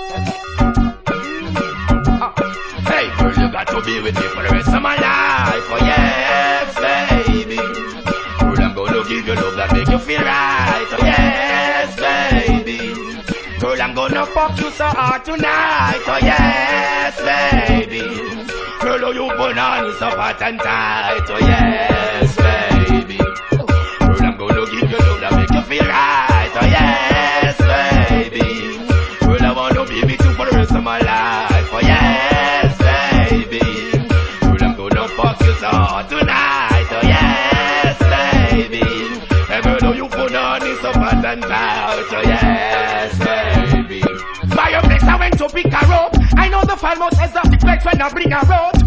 Hey girl, you got to be with me for the rest of my life. Oh yes, baby. Girl, I'm gonna give you love that make you feel right. Oh yes, baby. Girl, I'm gonna fuck you so hard tonight. Oh yes, baby. Girl, oh you banana so hot and tight. Oh yes, baby. Girl, I'm gonna give you love that make you feel right. Oh yes, baby. Girl, I wanna be with you for the rest of my life. Oh yes, baby. Girl, I'm gonna fuck you so hard tonight. Oh yes, baby. And girl, oh you banana so hot and tight. Oh yes, baby. By your place I went to pick her up. I know the farmhouse has a flex when I bring her out.